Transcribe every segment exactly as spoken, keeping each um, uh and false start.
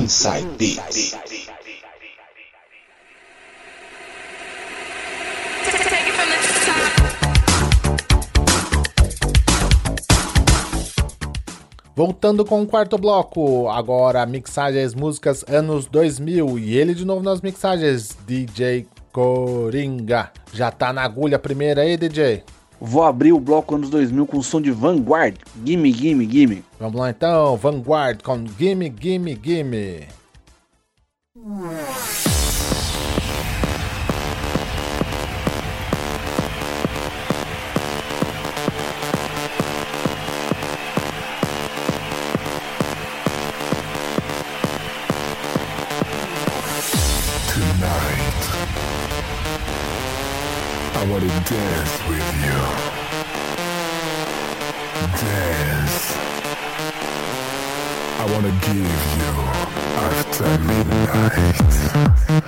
Inside Beats. Voltando com o quarto bloco, agora mixagens, músicas anos dois mil, e ele de novo nas mixagens, D J Coringa. Já tá na agulha a primeira aí, D J? Vou abrir o bloco anos dois mil com o som de Vanguard, Gimme, Gimme, Gimme. Vamos lá então, Vanguard com Gimme, Gimme, Gimme. I wanna dance with you. Dance. I wanna give you after midnight.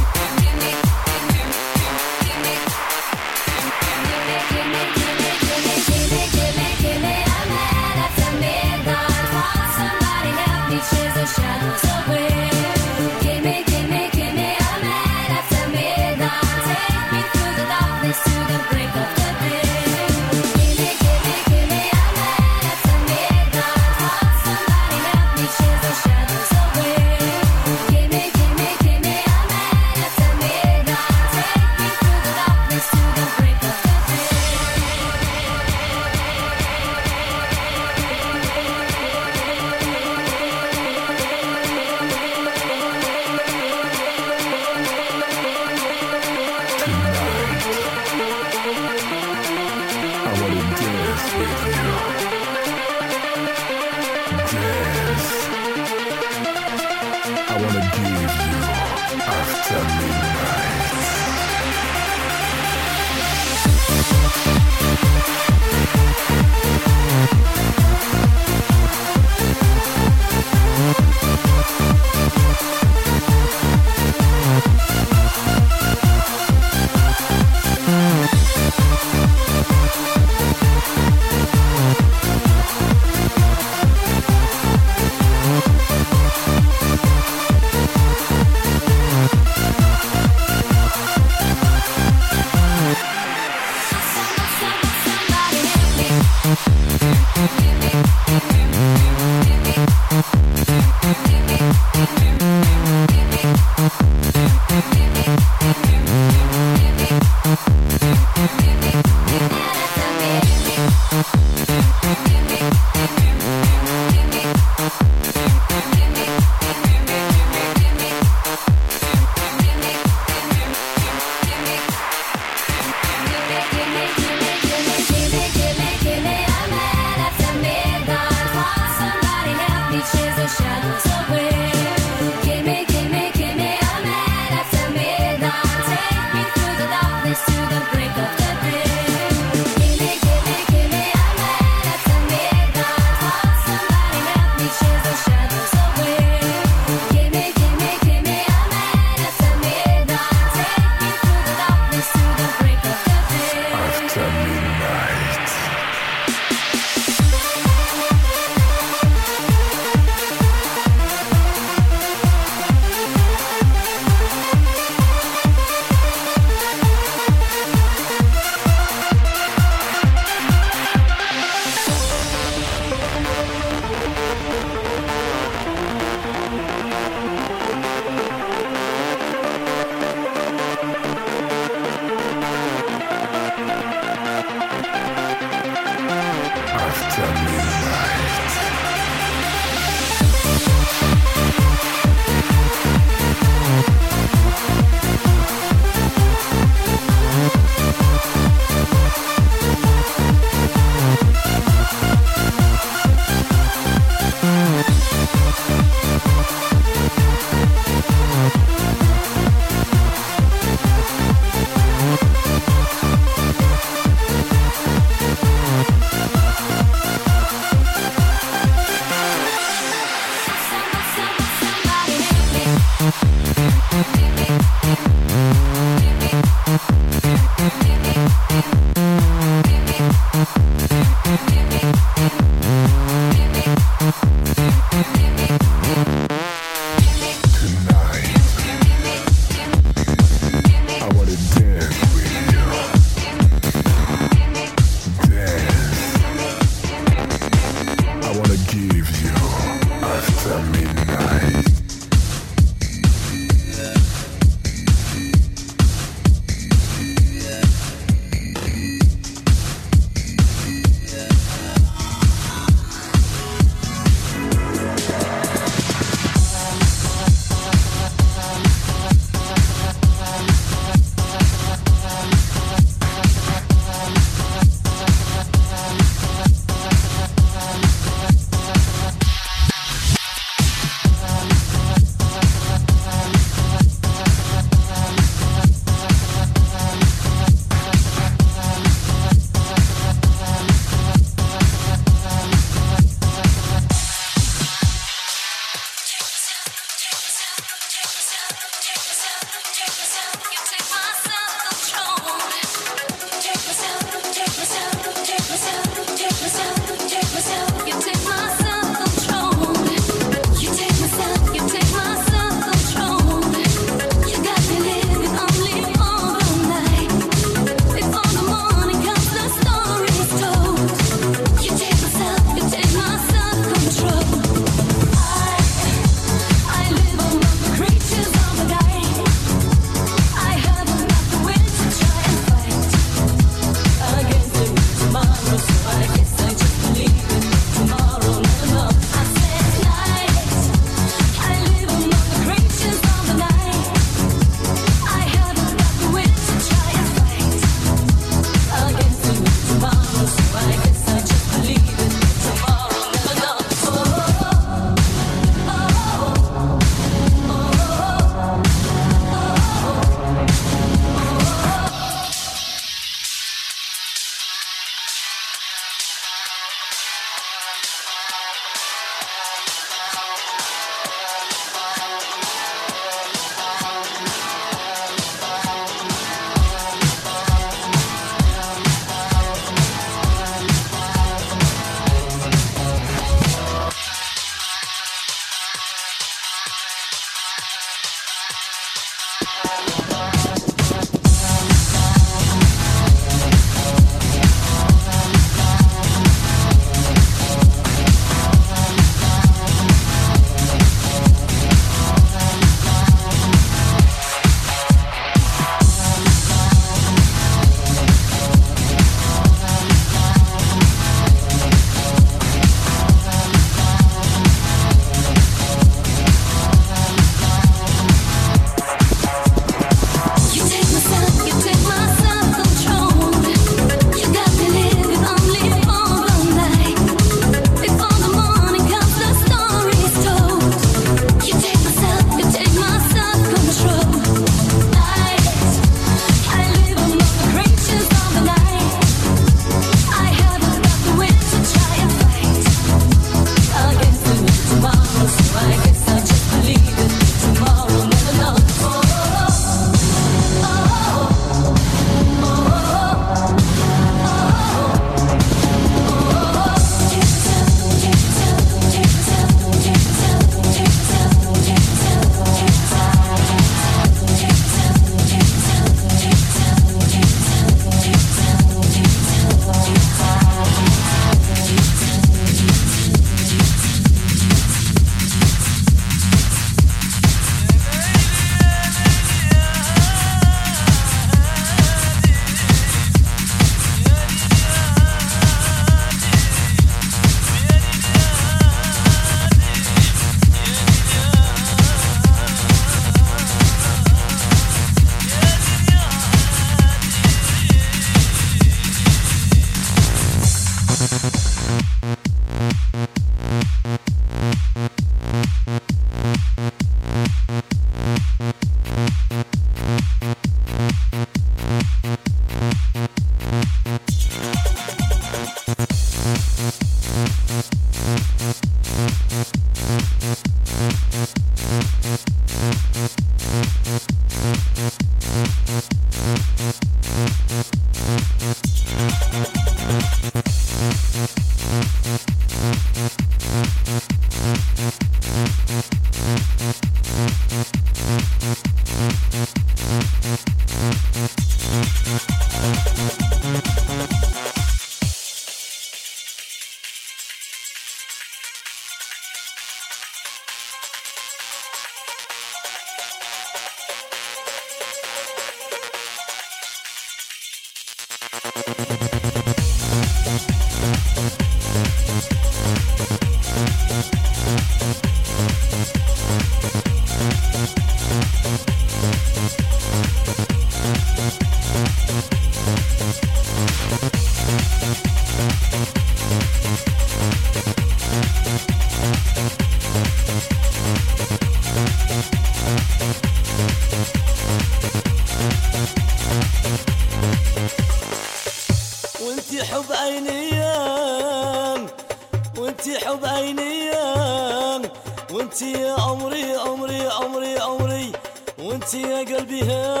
عمري عمري عمري عمري وانت يا قلبي ها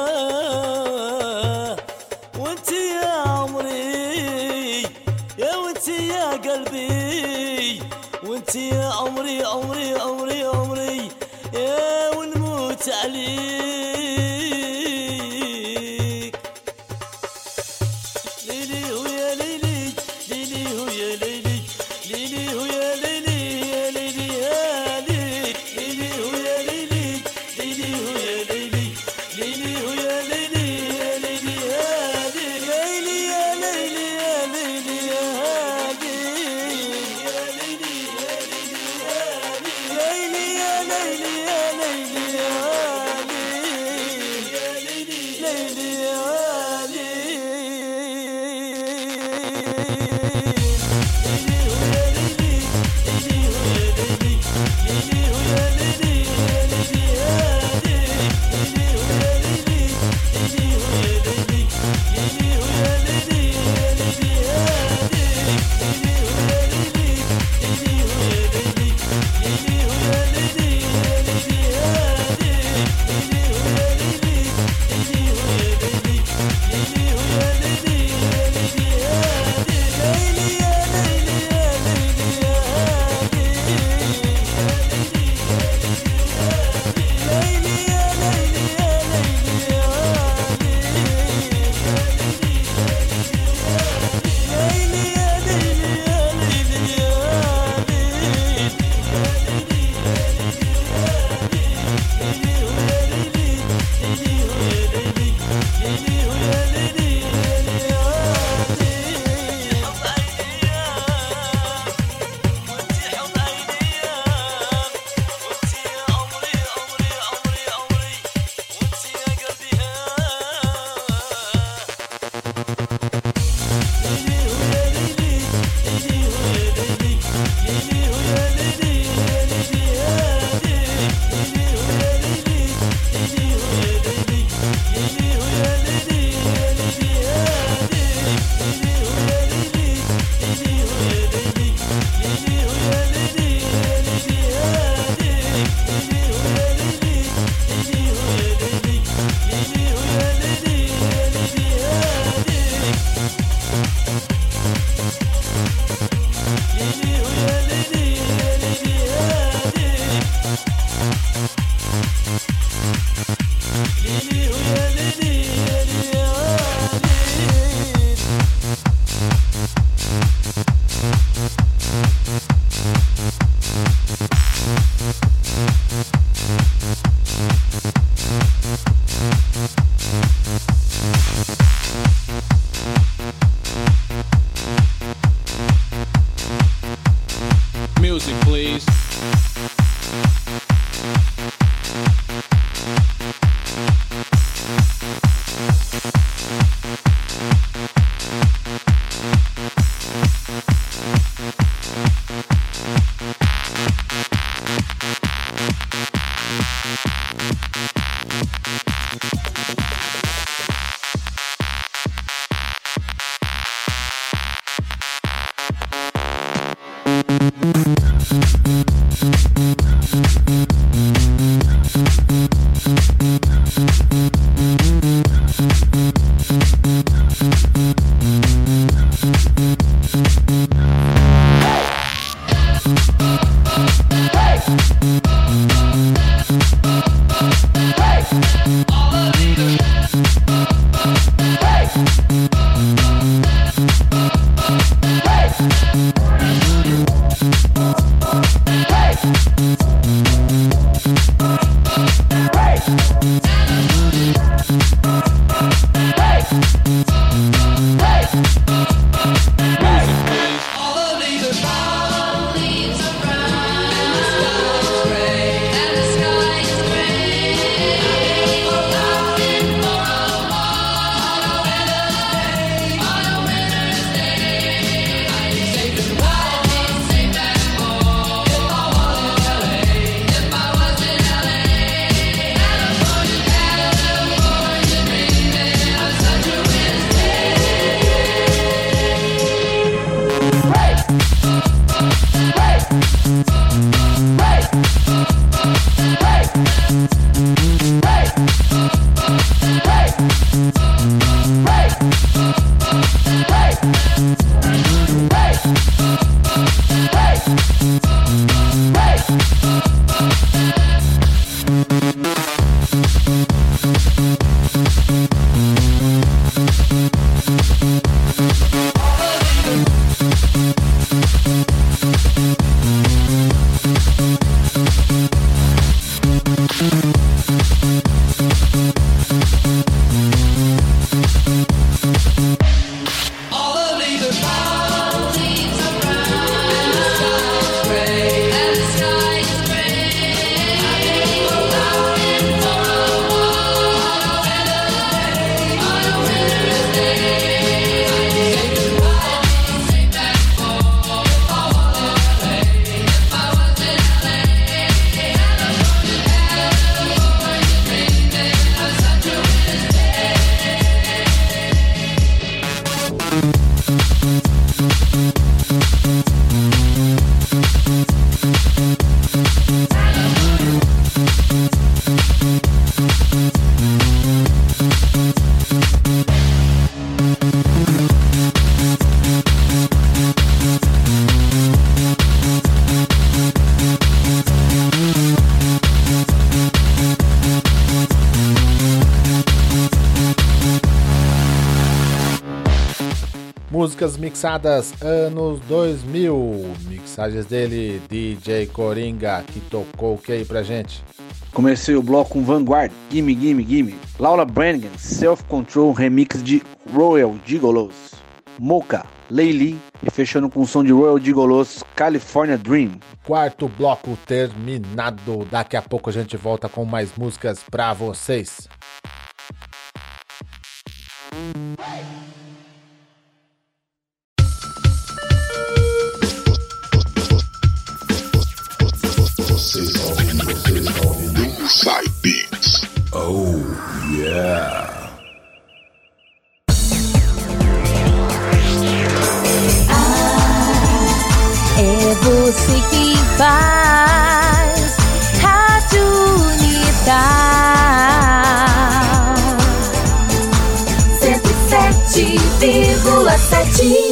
وانت يا عمري يا وانت يا قلبي وانت يا عمري عمري عمري عمري يا ونموت عليك ليلي ويا ليلي ليلي ويا ليلي ليلي ويا ليلي يا ليلي يا ليلي ليلي ويا ليلي ليلي ويا ليلي ليلي ويا ليلي يا ليلي يا ليلي يا ليلي يا ليلي يا ليلي يا ليلي يا ليلي يا ليلي يا ليلي ليلي يا Music, please. Hey! Músicas mixadas anos dois mil. Mixagens dele, D J Coringa, que tocou o que aí pra gente? Comecei o bloco com Vanguard, Gimme Gimme Gimme. Laura Branigan, Self Control, remix de Royal Gigolos. Mocha, Laylee, e fechando com o som de Royal Gigolos, California Dream. Quarto bloco terminado. Daqui a pouco a gente volta com mais músicas pra vocês. Inside Beats. Oh, yeah. Ah, é você que faz Rádio Unidade cento e sete vírgula sete.